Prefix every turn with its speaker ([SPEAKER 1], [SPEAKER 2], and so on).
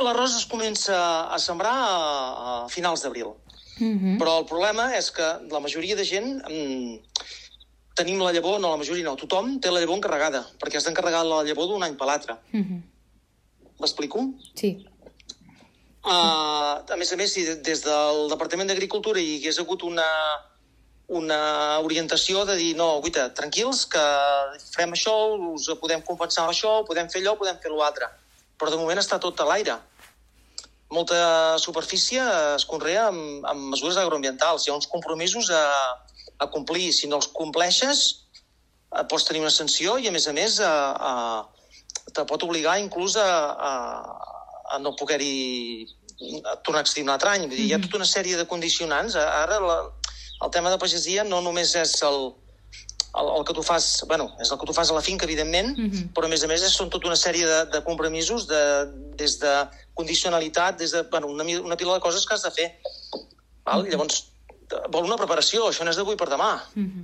[SPEAKER 1] L'arròs es comença a sembrar a finals d'abril. Però el problema és que la majoria de gent tenim la llavor, no la majoria no, tothom té la llavor encarregada, perquè has d'encarregar la llavor d'un any per l'altre. M'explico?
[SPEAKER 2] Sí.
[SPEAKER 1] A més, si des del Departament d'Agricultura hi hagués hagut una orientació de dir, no, guaita, tranquils, que farem això, us podem compensar això, podem fer allò, podem fer l'altre. Però de moment està tot a l'aire. Molta superfície es conrea amb mesures agroambientals. Hi ha uns compromisos a complir. Si no els compleixes, pots tenir una sanció i, a més, te pot obligar inclús a no poder-hi tornar a excedir un altre any. Vull dir, hi ha tota una sèrie de condicionants. Ara el tema de pagesia no només és el que tu fas, és el que tu fas a la finca, evidentment, però a més són tota una sèrie de compromisos, des de condicionalitat, des de una pila de coses que has de fer. Llavors, vol una preparació, això no és d'avui per demà.